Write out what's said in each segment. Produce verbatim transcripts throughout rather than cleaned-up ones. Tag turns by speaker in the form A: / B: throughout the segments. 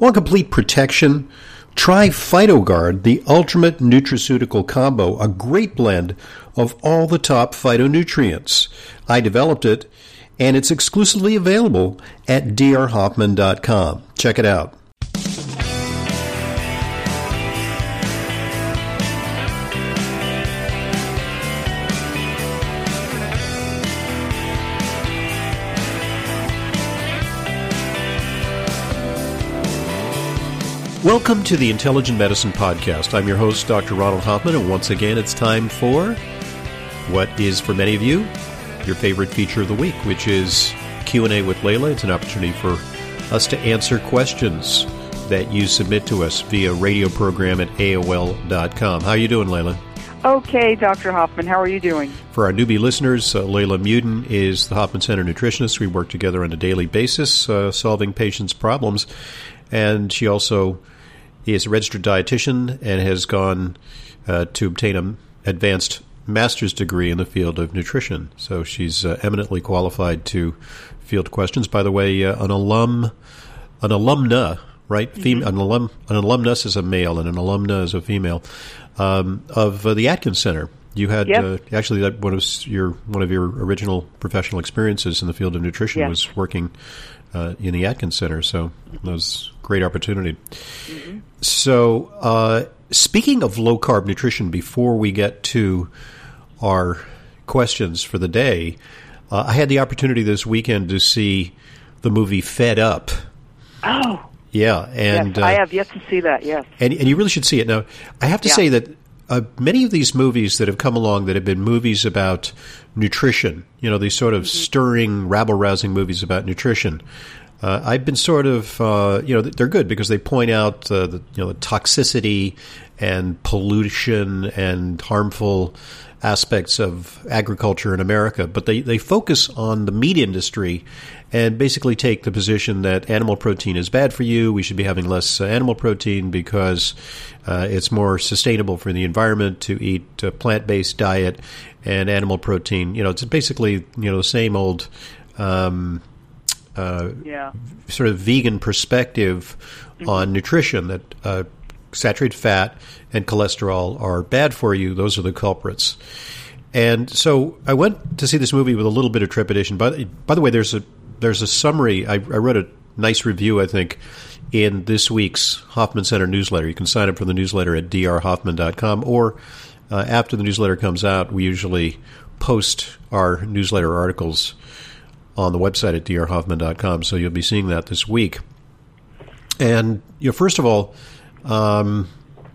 A: Want complete protection? Try PhytoGuard, the ultimate nutraceutical combo, a great blend of all the top phytonutrients. I developed it, and it's exclusively available at d r hoffman dot com. Check it out. Welcome to the Intelligent Medicine Podcast. I'm your host, Doctor Ronald Hoffman, and once again, it's time for what is, for many of you, your favorite feature of the week, which is Q and A with Layla. It's an opportunity for us to answer questions that you submit to us via radio program at A O L dot com. How are you doing, Layla?
B: Okay, Doctor Hoffman. How are you doing?
A: For our newbie listeners, uh, Layla Muden is the Hoffman Center nutritionist. We work together on a daily basis, uh, solving patients' problems, and she also is a registered dietitian and has gone uh, to obtain an advanced master's degree in the field of nutrition. So she's uh, eminently qualified to field questions. By the way, uh, an alum, an alumna, right? Mm-hmm. Fem- an alum, an alumnus is a male, and an alumna is a female um, of uh, the Atkins Center. You had yep. uh, actually that one of your one of your original professional experiences in the field of nutrition yes. was working uh, in the Atkins Center. So that was a great opportunity. Mm-hmm. So, uh, speaking of low-carb nutrition, before we get to our questions for the day, uh, I had the opportunity this weekend to see the movie Fed Up.
B: Oh.
A: Yeah. and
B: yes, I uh, have yet to see that, yes.
A: And, and you really should see it. Now, I have to yeah. say that uh, many of these movies that have come along that have been movies about nutrition, you know, these sort of mm-hmm. stirring, rabble-rousing movies about nutrition, Uh, I've been sort of, uh, you know, they're good because they point out uh, the, you know, the toxicity and pollution and harmful aspects of agriculture in America. But they, they focus on the meat industry and basically take the position that animal protein is bad for you. We should be having less uh, animal protein because uh, it's more sustainable for the environment to eat a plant-based diet, and animal protein, you know, it's basically, you know, the same old um Uh, yeah. sort of vegan perspective mm-hmm. on nutrition, that uh, saturated fat and cholesterol are bad for you. Those are the culprits. And so I went to see this movie with a little bit of trepidation. By, by the way, there's a there's a summary. I, I wrote a nice review, I think, in this week's Hoffman Center newsletter. You can sign up for the newsletter at d r hoffman dot com, or uh, after the newsletter comes out, we usually post our newsletter articles on the website at d r hoffman dot com, so you'll be seeing that this week. And, you know, first of all, um,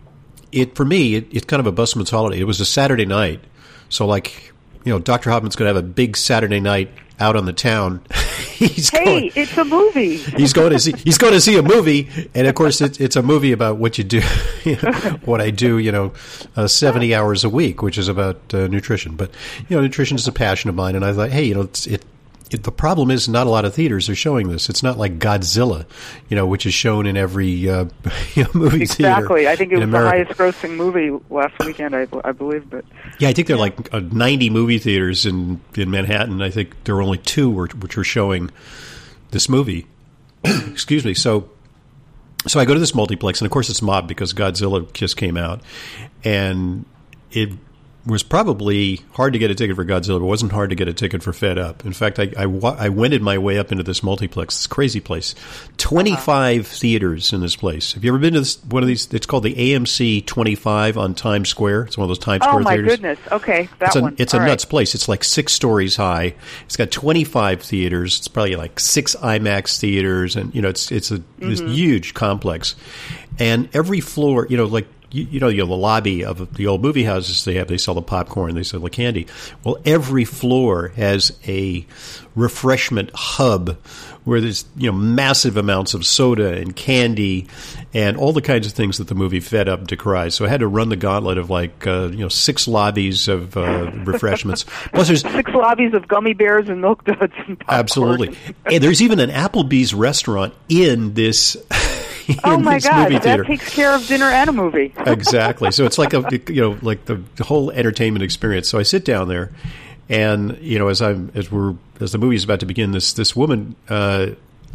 A: it for me, it, it's kind of a busman's holiday. It was a Saturday night, so like, you know, Doctor Hoffman's going to have a big Saturday night out on the town. he's
B: hey,
A: going,
B: it's a movie.
A: he's going to see. He's going to see a movie, and of course, it's it's a movie about what you do, you know, what I do. You know, uh, seventy hours a week, which is about uh, nutrition. But you know, nutrition is a passion of mine, and I thought, hey, you know, it's it. It, the problem is not a lot of theaters are showing this. It's not like Godzilla, you know, which is shown in every uh, you know, movie
B: exactly.
A: theater.
B: Exactly. I think it was
A: America.
B: the highest-grossing movie last weekend, I, I believe. But
A: yeah, I think there are like uh, ninety movie theaters in, in Manhattan. I think there are only two were, which are showing this movie. Excuse me. So, so I go to this multiplex, and of course it's mobbed because Godzilla just came out, and it was probably hard to get a ticket for Godzilla, but it wasn't hard to get a ticket for Fed Up. In fact, I, I, I wended my way up into this multiplex, this crazy place. twenty-five uh-huh. theaters in this place. Have you ever been to this, one of these? It's called the A M C twenty-five on Times Square. It's one of those Times Square
B: theaters. Oh, my
A: theaters.
B: goodness. Okay, that
A: it's a,
B: one.
A: It's
B: All
A: a
B: right.
A: nuts place. It's like six stories high. It's got twenty-five theaters. It's probably like six IMAX theaters. And, you know, it's it's a mm-hmm. this huge complex. And every floor, you know, like, You, you know, you know, the lobby of the old movie houses they have, they sell the popcorn, they sell the candy. Well, every floor has a refreshment hub where there's, you know, massive amounts of soda and candy and all the kinds of things that the movie Fed Up decries. So I had to run the gauntlet of like, uh, you know, six lobbies of uh, refreshments. Plus there's
B: six lobbies of gummy bears and milk duds and popcorn.
A: Absolutely. And there's even an Applebee's restaurant in this
B: Oh my God! That
A: theater.
B: takes care of dinner and a movie.
A: Exactly. So it's like a you know like the, the whole entertainment experience. So I sit down there, and you know as I'm as we're as the movie is about to begin, this this woman uh,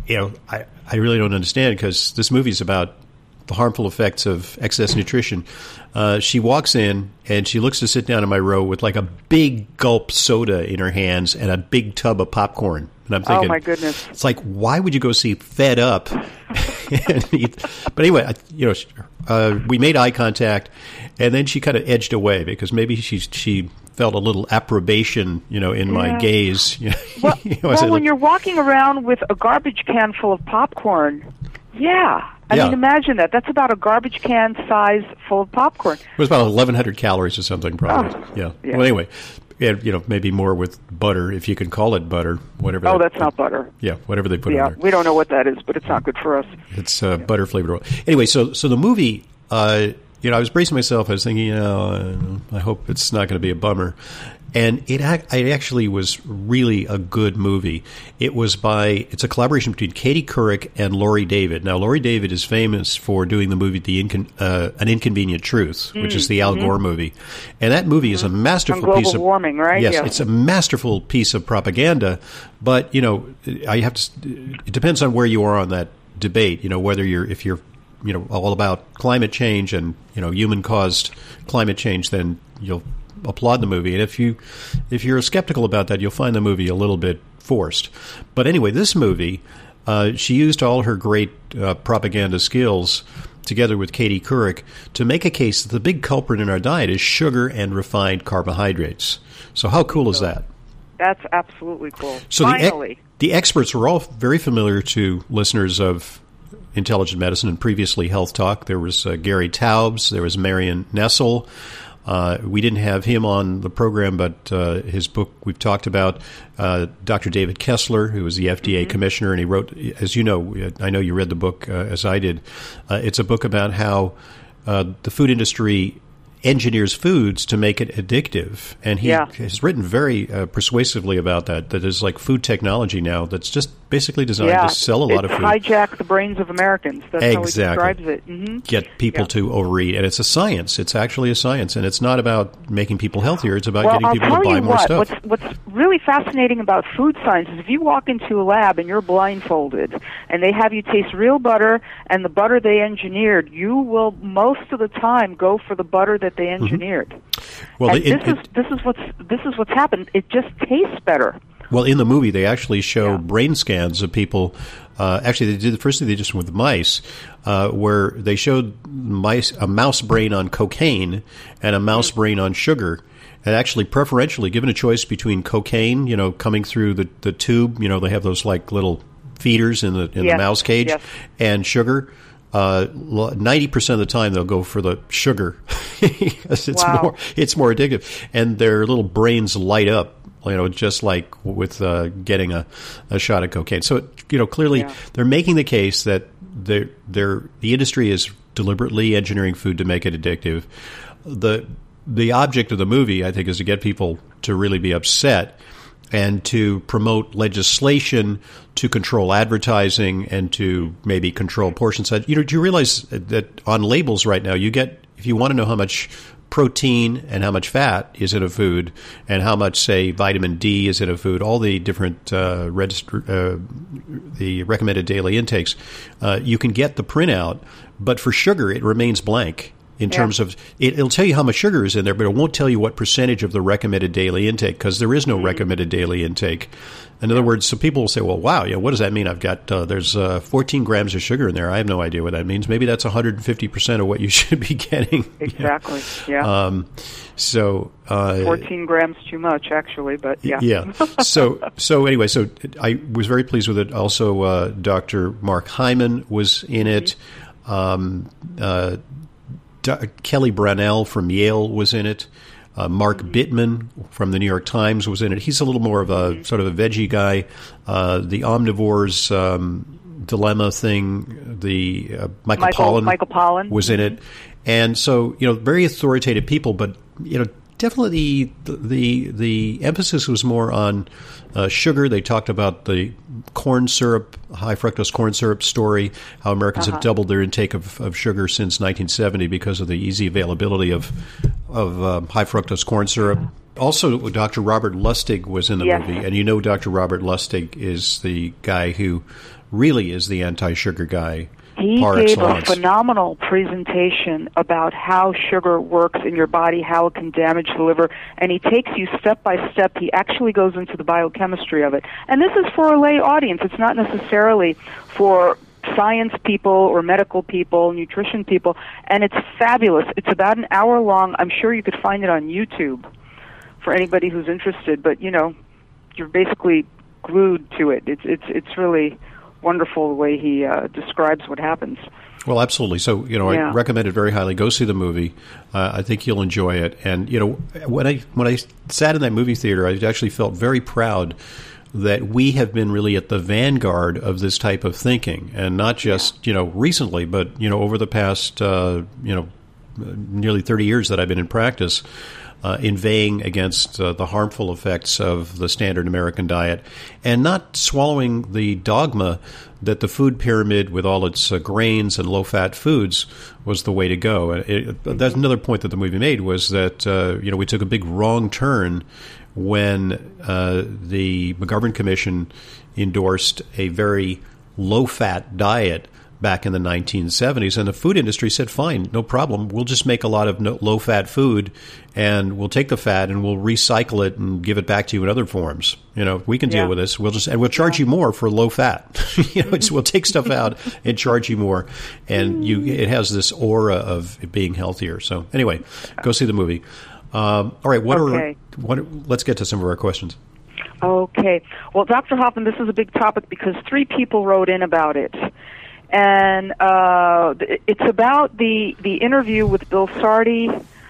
A: you know, I, I really don't understand because this movie is about the harmful effects of excess nutrition. Uh, she walks in and she looks to sit down in my row with like a big gulp soda in her hands and a big tub of popcorn. And I'm thinking,
B: oh my goodness,
A: it's like, why would you go see Fed Up? and eat? But anyway, I, you know, uh, we made eye contact, and then she kind of edged away because maybe she she felt a little approbation, you know, in my
B: yeah.
A: gaze.
B: Well,
A: you know,
B: well when
A: like,
B: you're walking around with a garbage can full of popcorn, yeah. I
A: yeah.
B: mean, imagine that. That's about a garbage can size full of popcorn.
A: It was about eleven hundred calories or something, probably.
B: Oh,
A: yeah.
B: yeah.
A: Well, anyway, yeah, you know, maybe more with butter, if you can call it butter, whatever.
B: Oh,
A: that,
B: that's not butter.
A: Yeah, whatever they put
B: yeah,
A: in there.
B: we don't know what that is, but it's not good for us.
A: It's uh, yeah. butter flavored oil. Anyway, so so the movie, uh, you know, I was bracing myself. I was thinking, you know, uh, I hope it's not going to be a bummer. And it, it actually was really a good movie. It was by, it's a collaboration between Katie Couric and Laurie David. Now, Laurie David is famous for doing the movie The Incon, uh, An Inconvenient Truth, mm, which is the Al
B: mm-hmm.
A: Gore movie. And that movie is a masterful
B: On
A: piece of...
B: global warming, right?
A: Yes,
B: yeah.
A: it's a masterful piece of propaganda. But, you know, I have to, it depends on where you are on that debate, you know, whether you're, if you're, you know, all about climate change and, you know, human-caused climate change, then you'll applaud the movie. And if you if you're skeptical about that, you'll find the movie a little bit forced. But anyway, this movie, uh, she used all her great uh, propaganda skills together with Katie Couric to make a case that the big culprit in our diet is sugar and refined carbohydrates. So how cool is that?
B: That's absolutely cool.
A: So
B: Finally.
A: The, the experts were all very familiar to listeners of Intelligent Medicine and previously Health Talk. There was uh, Gary Taubes, there was Marion Nessel. Uh, we didn't have him on the program, but uh, his book we've talked about. Uh, Doctor David Kessler, who was the F D A mm-hmm. commissioner, and he wrote, as you know, I know you read the book uh, as I did. Uh, it's a book about how uh, the food industry engineers foods to make it addictive. And he
B: yeah.
A: has written very uh, persuasively about that, that there's like food technology now that's just basically designed
B: yeah.
A: to sell a lot
B: it's
A: of food.
B: Hijack the brains of Americans. That's
A: exactly.
B: how he describes it. Mm-hmm.
A: Get people yeah. to overeat. And it's a science. It's actually a science. And it's not about making people healthier. It's about
B: well,
A: getting
B: I'll
A: people
B: tell
A: to buy
B: you
A: more
B: what,
A: stuff.
B: What's, what's really fascinating about food science is if you walk into a lab and you're blindfolded and they have you taste real butter and the butter they engineered, you will most of the time go for the butter that they engineered. Mm-hmm.
A: Well,
B: and
A: it,
B: this
A: it,
B: is this is what's this is what's happened. It just tastes better.
A: Well, in the movie, they actually show
B: yeah.
A: brain scans of people. Uh, actually, they did the first thing they did with mice, uh, where they showed mice a mouse brain on cocaine and a mouse mm-hmm. brain on sugar. And actually, preferentially, given a choice between cocaine, you know, coming through the, the tube, you know, they have those like little feeders in the in
B: yes.
A: the mouse cage,
B: yes.
A: and sugar. Uh, ninety percent of the time they'll go for the sugar because it's
B: wow.
A: more it's more addictive, and their little brains light up, you know, just like with uh, getting a, a shot of cocaine. So, you know, clearly
B: yeah.
A: they're making the case that they're, they're, the industry is deliberately engineering food to make it addictive. The the object of the movie, I think, is to get people to really be upset and to promote legislation to control advertising and to maybe control portion size. You know, do you realize that on labels right now, you get, if you want to know how much protein and how much fat is in a food and how much, say, vitamin D is in a food, all the different uh, register, uh, the recommended daily intakes, uh, you can get the printout, but for sugar, it remains blank. In yeah. terms of, it, it'll tell you how much sugar is in there, but it won't tell you what percentage of the recommended daily intake, because there is no mm-hmm. recommended daily intake. In other words, so people will say, well, wow, yeah, what does that mean? I've got, uh, there's uh, fourteen grams of sugar in there. I have no idea what that means. Maybe that's one hundred fifty percent of what you should be getting.
B: Exactly, yeah. yeah.
A: Um, so. Uh,
B: fourteen grams too much, actually, but yeah.
A: Yeah. So, so anyway, so I was very pleased with it. Also, uh, Doctor Mark Hyman was in it. Mm-hmm. Um, uh, Kelly Brownell from Yale was in it. Uh, Mark mm-hmm. Bittman from the New York Times was in it. He's a little more of a mm-hmm. sort of a veggie guy. Uh, the Omnivore's um, Dilemma thing, the uh, Michael,
B: Michael
A: Pollan,
B: Michael Pollan
A: was in it. And so, you know, very authoritative people, but, you know, definitely the the, the emphasis was more on uh, sugar. They talked about the corn syrup, high fructose corn syrup story, how Americans
B: uh-huh.
A: have doubled their intake of, of sugar since nineteen seventy because of the easy availability of of um, high fructose corn syrup. Also, Doctor Robert Lustig was in the
B: yes.
A: movie, and you know Doctor Robert Lustig is the guy who really is the anti-sugar guy.
B: He
A: par
B: gave
A: excellence.
B: a phenomenal presentation about how sugar works in your body, how it can damage the liver, and he takes you step by step. He actually goes into the biochemistry of it. And this is for a lay audience. It's not necessarily for science people or medical people, nutrition people, and it's fabulous. It's about an hour long. I'm sure you could find it on YouTube for anybody who's interested, but, you know, you're basically glued to it. It's it's it's really wonderful the way he uh, describes what happens.
A: Well, absolutely. So, you know,
B: yeah.
A: I recommend it very highly. Go see the movie. Uh, I think you'll enjoy it. And, you know, when I when I sat in that movie theater, I actually felt very proud that we have been really at the vanguard of this type of thinking, and not just, yeah. you know, recently, but, you know, over the past, uh, you know, nearly thirty years that I've been in practice. Uh, inveighing against uh, the harmful effects of the standard American diet, and not swallowing the dogma that the food pyramid with all its uh, grains and low-fat foods was the way to go. It, it, that's another point that the movie made, was that uh, you know we took a big wrong turn when uh, the McGovern Commission endorsed a very low-fat diet back in the nineteen seventies, and the food industry said, fine, no problem, we'll just make a lot of no, low-fat food, and we'll take the fat and we'll recycle it and give it back to you in other forms. You know, we can deal
B: yeah.
A: with this. We'll just and we'll charge yeah. you more for low fat. you know, it's, we'll take stuff out and charge you more, and you it has this aura of it being healthier. So anyway, go see the movie. Um, all right, what okay. are what? Let's get to some of our questions.
B: Okay. Well, Doctor Hoffman, this is a big topic because three people wrote in about it. And uh, it's about the, the interview with Bill Sardi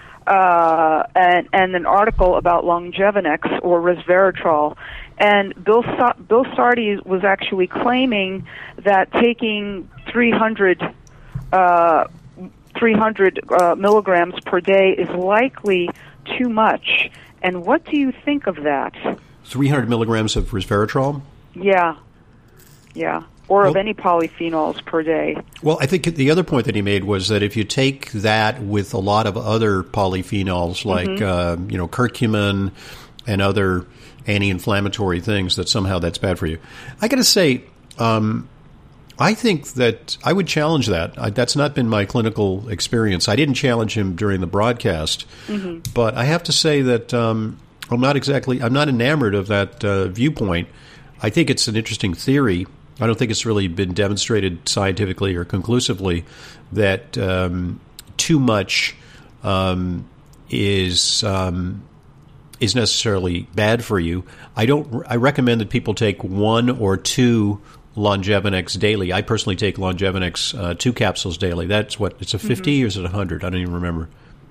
B: uh, and, and an article about Longevinex or resveratrol. And Bill, Sa- Bill Sardi was actually claiming that taking three hundred, uh, three hundred uh, milligrams per day is likely too much. And what do you think of that?
A: three hundred milligrams of resveratrol?
B: Yeah, yeah. Or
A: well,
B: of any polyphenols per day.
A: Well, I think the other point that he made was that if you take that with a lot of other polyphenols, like mm-hmm. uh, you know curcumin and other anti-inflammatory things, that somehow that's bad for you. I got to say, um, I think that I would challenge that. I, that's not been my clinical experience. I didn't challenge him during the broadcast, mm-hmm. but I have to say that um, I'm not exactly I'm not enamored of that uh, viewpoint. I think it's an interesting theory. I don't think it's really been demonstrated scientifically or conclusively that um, too much um, is um, is necessarily bad for you. I don't. I recommend that people take one or two Longevinex daily. I personally take Longevinex uh, two capsules daily. That's what it's a fifty mm-hmm. or is it a hundred? I don't even remember.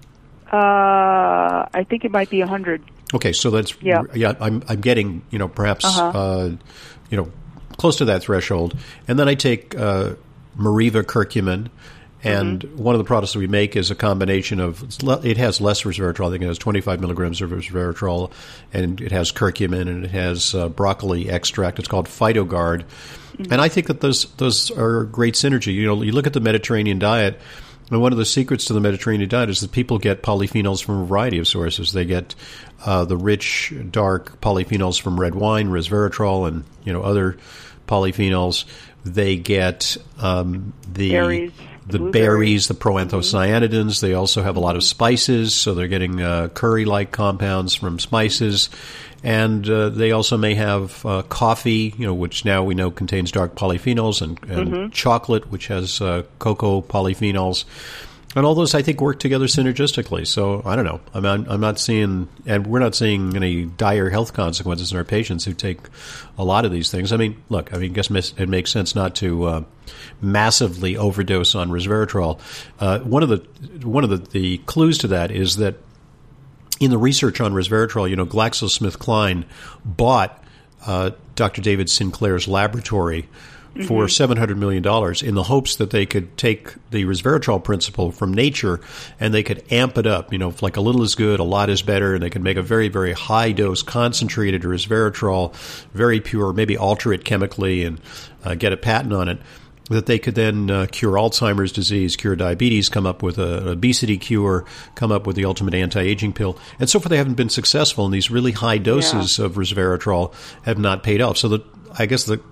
B: Uh, I think it might be a hundred.
A: Okay, so that's yeah. yeah I'm I'm getting you know perhaps uh-huh. uh, you know. close to that threshold. And then I take uh, Mariva curcumin, and mm-hmm. one of the products that we make is a combination of, it has less resveratrol. I think it has twenty-five milligrams of resveratrol, and it has curcumin, and it has uh, broccoli extract. It's called PhytoGuard. Mm-hmm. And I think that those those are great synergy. You know, you look at the Mediterranean diet, and one of the secrets to the Mediterranean diet is that people get polyphenols from a variety of sources. They get uh, the rich, dark polyphenols from red wine, resveratrol, and you know other polyphenols. They get um, the
B: berries,
A: the berries, the proanthocyanidins. They also have a lot of spices, so they're getting uh, curry-like compounds from spices. And uh, they also may have uh, coffee, you know, which now we know contains dark polyphenols, and, and mm-hmm. chocolate, which has uh, cocoa polyphenols. And all those, I think, work together synergistically. So I don't know. I'm not, I'm not seeing, and we're not seeing any dire health consequences in our patients who take a lot of these things. I mean, look, I mean, I guess it makes sense not to uh, massively overdose on resveratrol. Uh, one of the one of the, the clues to that is that in the research on resveratrol, you know, GlaxoSmithKline bought uh, Doctor David Sinclair's laboratory for seven hundred million dollars in the hopes that they could take the resveratrol principle from nature and they could amp it up. You know, like a little is good, a lot is better, and they could make a very, very high dose concentrated resveratrol, very pure, maybe alter it chemically and uh, get a patent on it, that they could then uh, cure Alzheimer's disease, cure diabetes, come up with a, an obesity cure, come up with the ultimate anti-aging pill. And so far they haven't been successful, and these really high doses yeah. of resveratrol have not paid off. So the, I guess the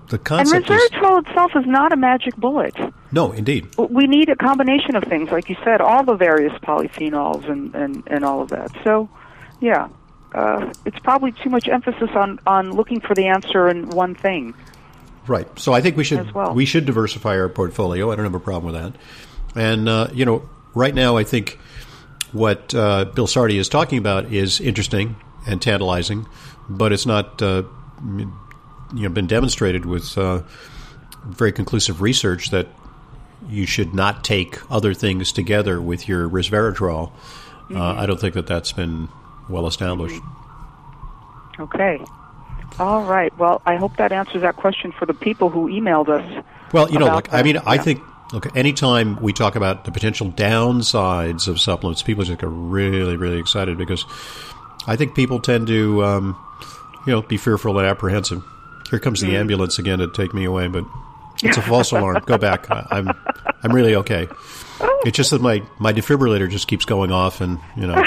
A: the concept
B: and resveratrol is, itself is not a magic bullet.
A: No, indeed.
B: We need a combination of things, like you said, all the various polyphenols and, and, and all of that. So, yeah, uh, it's probably too much emphasis on, on looking for the answer in one thing.
A: Right. So I think we should
B: well.
A: we should diversify our portfolio. I don't have a problem with that. And, uh, you know, right now I think what uh, Bill Sardi is talking about is interesting and tantalizing, but it's not uh, you know, been demonstrated with uh, very conclusive research that you should not take other things together with your resveratrol. Mm-hmm. Uh, I don't think that that's been well established.
B: Okay. All right. Well, I hope that answers that question for the people who emailed us.
A: Well, you know, look, I mean,
B: yeah.
A: I think, look, anytime we talk about the potential downsides of supplements, people just get really, really excited because I think people tend to, um, you know, be fearful and apprehensive. Here comes the mm. ambulance again to take me away, but it's a false alarm. Go back. I, I'm, I'm really okay. It's just that my, my defibrillator just keeps going off, and you know,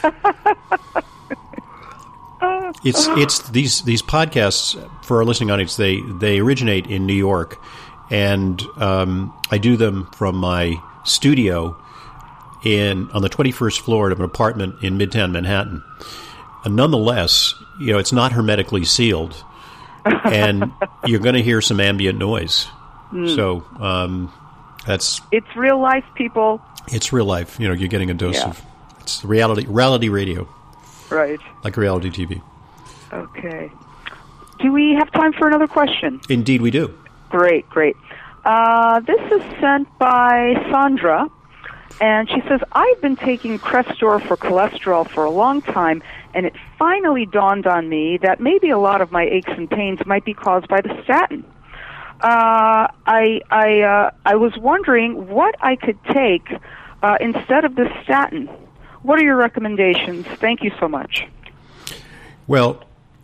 A: it's it's these these podcasts for our listening audience. They they originate in New York, and um, I do them from my studio in on the twenty-first floor of an apartment in Midtown Manhattan. And nonetheless, you know, it's not hermetically sealed, and you're going to hear some ambient noise. Mm. So um, that's
B: it's real life, people.
A: It's real life. You know, you're getting a dose
B: yeah.
A: of it's reality, reality radio,
B: right?
A: Like reality T V.
B: Okay. Do we have time for another question?
A: Indeed, we do.
B: Great, great. Uh, this is sent by Sandra, and she says, I've been taking Crestor for cholesterol for a long time, and it finally dawned on me that maybe a lot of my aches and pains might be caused by the statin. Uh, I I uh, I was wondering what I could take uh, instead of the statin. What are your recommendations? Thank you so much.
A: Well,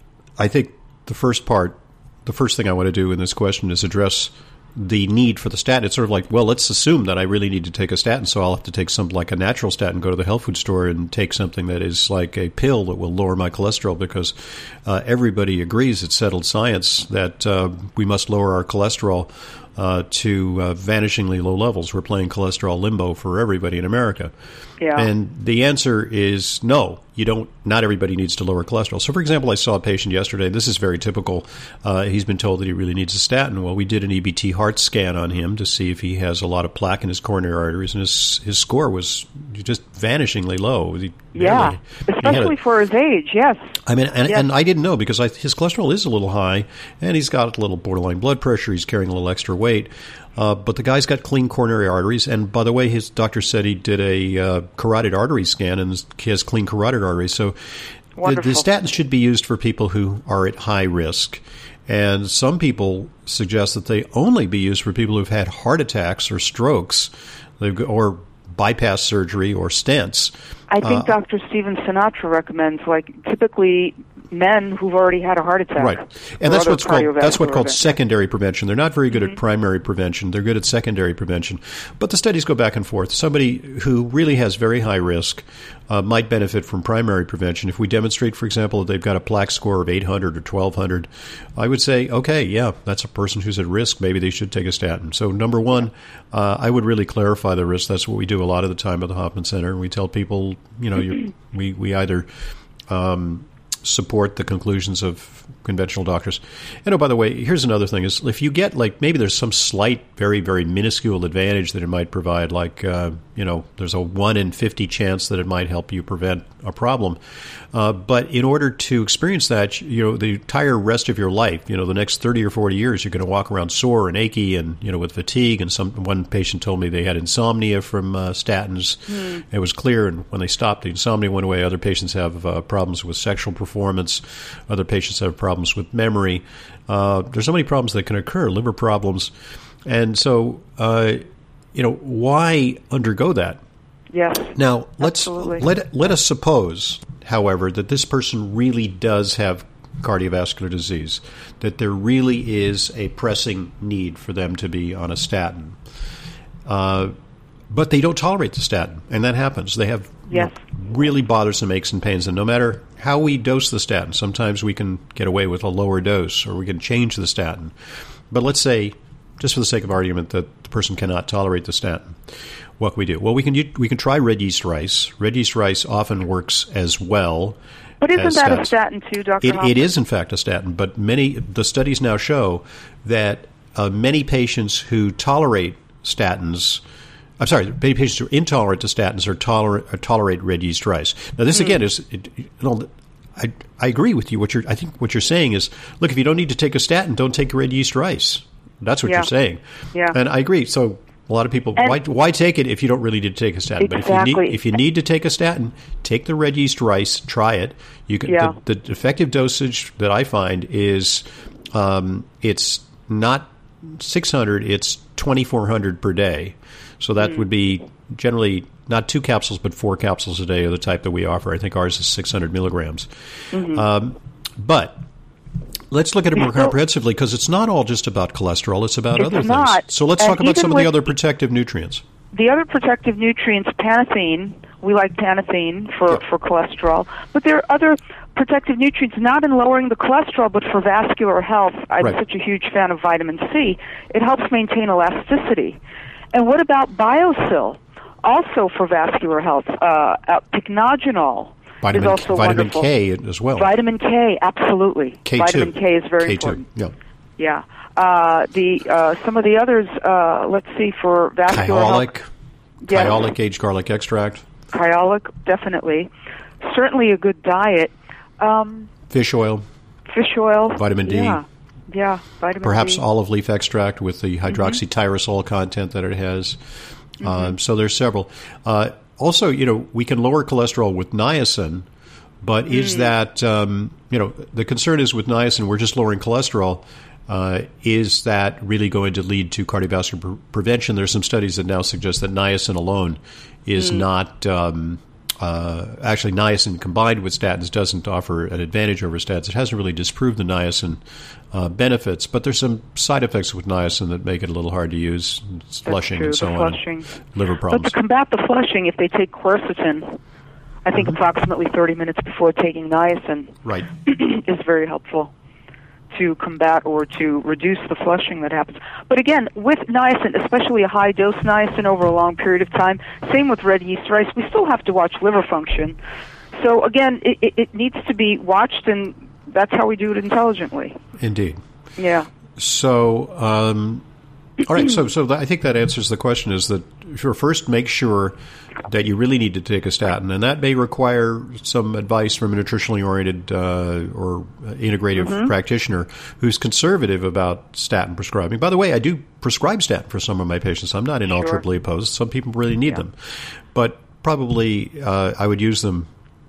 A: I think the first part, the first thing I want to do in this question is address the need for the statin. It's sort of like, well, let's assume that I really need to take a statin, so I'll have to take something like a natural statin, go to the health food store and take something that is like a pill that will lower my cholesterol, because uh, everybody agrees, it's settled science, that uh, we must lower our cholesterol uh, to uh, vanishingly low levels. We're playing cholesterol limbo for everybody in America.
B: Yeah.
A: And the answer is no. You don't. Not everybody needs to lower cholesterol. So, for example, I saw a patient yesterday. This is very typical. Uh, he's been told that he really needs a statin. Well, we did an E B T heart scan on him to see if he has a lot of plaque in his coronary arteries, and his his score was just vanishingly low. He
B: yeah,
A: barely,
B: especially
A: a,
B: for his age. Yes.
A: I mean, and,
B: yes.
A: and I didn't know, because I, his cholesterol is a little high, and he's got a little borderline blood pressure. He's carrying a little extra weight. Uh, but the guy's got clean coronary arteries, and by the way, his doctor said he did a uh, carotid artery scan, and he has clean carotid arteries. So the, the statins should be used for people who are at high risk. And some people suggest that they only be used for people who've had heart attacks or strokes, or bypass surgery or stents.
B: I think
A: uh,
B: Doctor Steven Sinatra recommends, like, typically men who've already had a heart attack.
A: Right. And that's what's called that's what's called secondary prevention. They're not very good mm-hmm. at primary prevention. They're good at secondary prevention. But the studies go back and forth. Somebody who really has very high risk uh, might benefit from primary prevention. If we demonstrate, for example, that they've got a plaque score of eight hundred or twelve hundred, I would say, okay, yeah, that's a person who's at risk. Maybe they should take a statin. So number one, uh, I would really clarify the risk. That's what we do a lot of the time at the Hoffman Center. We tell people, you know, you, we, we either um, support the conclusions of conventional doctors. And oh, by the way, here's another thing: is if you get, like, maybe there's some slight, very, very minuscule advantage that it might provide, like, uh, you know, there's a one in fifty chance that it might help you prevent a problem. Uh, but in order to experience that, you know, the entire rest of your life, you know, the next thirty or forty years, you're going to walk around sore and achy and, you know, with fatigue. And some one patient told me they had insomnia from uh, statins. Mm. It was clear, and when they stopped, the insomnia went away. Other patients have uh, problems with sexual performance. Other patients have problems with memory. Uh, there's so many problems that can occur, liver problems. And so, uh, you know, why undergo that?
B: Yes.
A: Now, let's
B: absolutely.
A: let let us suppose, however, that this person really does have cardiovascular disease, that there really is a pressing need for them to be on a statin. Uh, but they don't tolerate the statin, and that happens. They have
B: yes.
A: you know, really bothersome aches and pains, and no matter how we dose the statin, sometimes we can get away with a lower dose, or we can change the statin. but let's say, just for the sake of argument, that the person cannot tolerate the statin. What can we do? Well, we can we can try red yeast rice. Red yeast rice often works as well.
B: But isn't that
A: statins.
B: a statin too, Doctor
A: It, it is, in fact, a statin. But many the studies now show that uh, many patients who tolerate statins, I'm sorry, many patients who are intolerant to statins are tolerate, tolerate red yeast rice. Now, this mm. again is, it, you know, I I agree with you. What you're I think what you're saying is, look, if you don't need to take a statin, don't take red yeast rice. That's what
B: yeah.
A: you're saying.
B: Yeah.
A: And I agree. So a lot of people,
B: and
A: why why take it if you don't really need to take a statin?
B: Exactly.
A: But if you need if you need to take a statin, take the red yeast rice. Try it. You can.
B: Yeah.
A: The, the effective dosage that I find is, um, it's not six hundred. It's twenty-four hundred per day. So that mm. would be generally not two capsules, but four capsules a day of the type that we offer. I think ours is six hundred milligrams. Mm-hmm. Um, but let's look at it more comprehensively, because it's not all just about cholesterol. It's about
B: it's
A: other
B: not.
A: things. So let's
B: and
A: talk about some of the other
B: with,
A: protective nutrients.
B: The other protective nutrients, panathine. We like panathine for,
A: yeah.
B: for cholesterol. But there are other protective nutrients, not in lowering the cholesterol, but for vascular health. I'm
A: right.
B: such a huge fan of vitamin C. It helps maintain elasticity. And what about Biosil? Also for vascular health. Uh, uh, pycnogenol.
A: Vitamin,
B: is also
A: vitamin
B: wonderful.
A: K as well.
B: Vitamin K, absolutely.
A: K two.
B: Vitamin K is very
A: K two.
B: important.
A: Yeah.
B: Yeah. Uh, the uh, some of the others, uh, let's see, for vascular
A: Kyolic,
B: health. Yes.
A: Kyolic aged garlic extract.
B: Kyolic, definitely. Certainly a good diet. Um,
A: Fish oil.
B: Fish oil.
A: Vitamin D.
B: Yeah. Yeah. Vitamin
A: Perhaps
B: D.
A: olive leaf extract with the hydroxytyrosol mm-hmm. content that it has. Mm-hmm. Um, so there's several. Uh, Also, you know, we can lower cholesterol with niacin, but mm. is that, um, you know, the concern is with niacin, we're just lowering cholesterol. Uh, is that really going to lead to cardiovascular pre- prevention? There's some studies that now suggest that niacin alone is mm. not, um, uh, actually niacin combined with statins doesn't offer an advantage over statins. It hasn't really disproved the niacin uh, benefits, but there's some side effects with niacin that make it a little hard to use. It's flushing
B: true,
A: and so
B: the
A: on.
B: Flushing.
A: Liver problems.
B: But to combat the flushing, if they take quercetin, I think mm-hmm. approximately thirty minutes before taking niacin
A: right.
B: is very helpful to combat or to reduce the flushing that happens. But again, with niacin, especially a high-dose niacin over a long period of time, same with red yeast rice, we still have to watch liver function. So again, it, it, it needs to be watched, and that's how we do it intelligently.
A: Indeed.
B: Yeah.
A: So, um, all right, so so I think that answers the question, is that first make sure that you really need to take a statin, and that may require some advice from a nutritionally oriented uh, or integrative mm-hmm. practitioner who's conservative about statin prescribing. By the way, I do prescribe statin for some of my patients. I'm not in all
B: sure.
A: triply opposed. Some people really need
B: yeah.
A: them. But probably uh, I would use them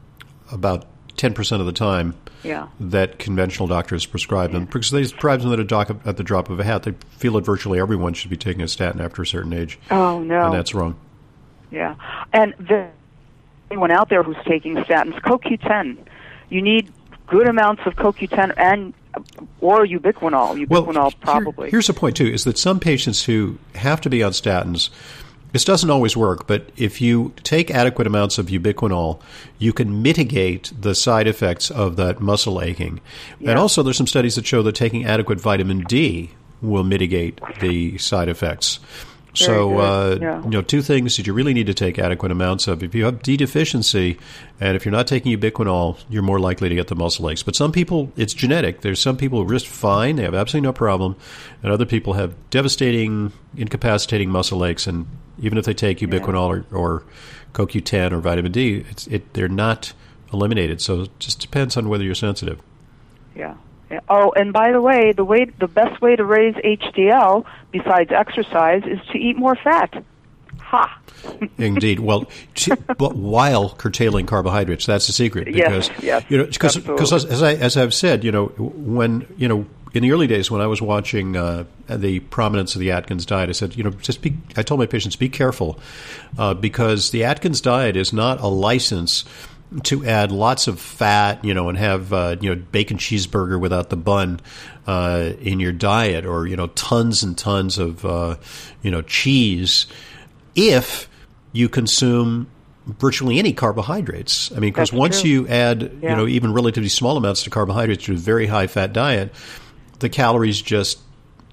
A: about ten percent of the time
B: yeah.
A: that conventional doctors prescribe
B: yeah.
A: them, because they prescribe them at, a doc, at the drop of a hat. They feel that virtually everyone should be taking a statin after a certain age.
B: Oh, no.
A: And that's wrong.
B: Yeah. And the, anyone out there who's taking statins, C O Q ten, you need good amounts of C O Q ten and or ubiquinol. Ubiquinol
A: well,
B: probably.
A: Here, here's the point, too, is that some patients who have to be on statins, this doesn't always work, but if you take adequate amounts of ubiquinol, you can mitigate the side effects of that muscle aching. Yeah. And also there's some studies that show that taking adequate vitamin D will mitigate the side effects.
B: Very
A: so, uh,
B: yeah.
A: you know, two things that you really need to take adequate amounts of. If you have D deficiency, and if you're not taking ubiquinol, you're more likely to get the muscle aches. But some people, it's genetic. There's some people who are just fine, they have absolutely no problem, and other people have devastating, incapacitating muscle aches, and even if they take ubiquinol yeah. or, or C O Q ten or vitamin D, it's, it, they're not eliminated. So it just depends on whether you're sensitive.
B: Yeah. Oh, and by the way, the way the best way to raise H D L besides exercise is to eat more fat. Ha.
A: Indeed. Well, to, but while curtailing carbohydrates, that's the secret. Because,
B: yes, yes,
A: you know, because because as I as I've said, you know, when you know in the early days when I was watching uh, the prominence of the Atkins diet, I said, you know, just be. I told my patients, be careful, uh, because the Atkins diet is not a license to add lots of fat, you know, and have, uh, you know, bacon cheeseburger without the bun uh, in your diet, or, you know, tons and tons of, uh, you know, cheese, if you consume virtually any carbohydrates. I mean, because once
B: true.
A: you add,
B: yeah.
A: you know, even relatively small amounts of carbohydrates to a very high fat diet, the calories just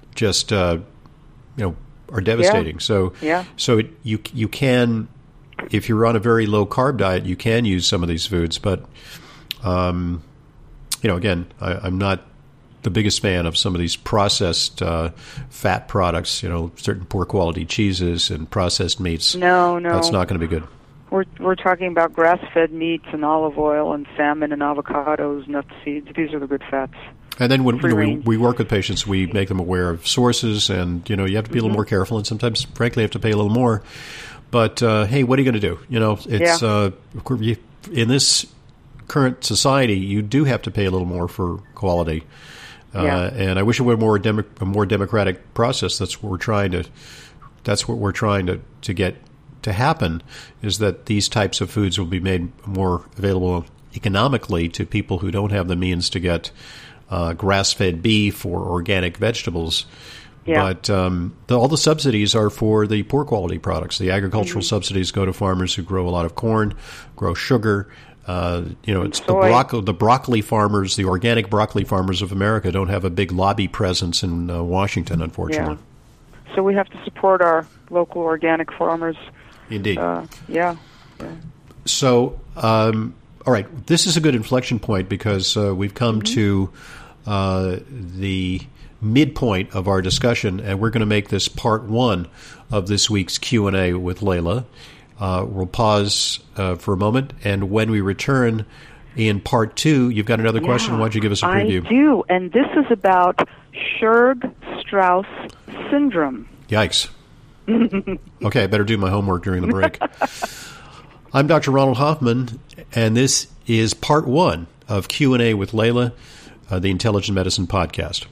A: just uh, you know are devastating.
B: Yeah.
A: So
B: yeah.
A: so it, you you can, if you're on a very low carb diet, you can use some of these foods, but um, you know, again, I, I'm not the biggest fan of some of these processed uh, fat products. You know, certain poor quality cheeses and processed meats.
B: No, no,
A: that's not going to be good.
B: We're we're talking about grass-fed meats and olive oil and salmon and avocados, nuts, seeds. These are the good fats.
A: And then when you know, we,
B: range.
A: we work with patients, we make them aware of sources, and you know you have to be a little
B: Mm-hmm.
A: more careful, and sometimes, frankly, you have to pay a little more. But uh, hey, what are you going to do? You know, it's
B: Yeah.
A: uh, of course, you, in this current society, you do have to pay a little more for quality. Uh,
B: Yeah.
A: And I wish it were more demo- a more democratic process. That's what we're trying to. That's what we're trying to, to get to happen. Is that these types of foods will be made more available economically to people who don't have the means to get uh, grass-fed beef or organic vegetables.
B: Yeah.
A: But um, the, all the subsidies are for the poor quality products. The agricultural
B: Mm-hmm.
A: subsidies go to farmers who grow a lot of corn, grow sugar. Uh, you know,
B: And
A: it's the,
B: soy.
A: broccoli, the broccoli farmers, the organic broccoli farmers of America don't have a big lobby presence in uh, Washington, unfortunately.
B: Yeah. So we have to support our local organic farmers.
A: Indeed.
B: Uh, yeah. yeah.
A: So, um, all right, this is a good inflection point because uh, we've come
B: Mm-hmm.
A: to uh, the midpoint of our discussion, and we're going to make this part one of this week's Q and A with Layla. Uh, we'll pause uh, for a moment, and when we return in part two, you've got another question. Why don't you give us a preview?
B: I do, and this is about Sturge-Strauss syndrome.
A: Yikes. Okay, I better do my homework during the break. I'm Doctor Ronald Hoffman, and this is part one of Q and A with Layla, uh, the Intelligent Medicine Podcast.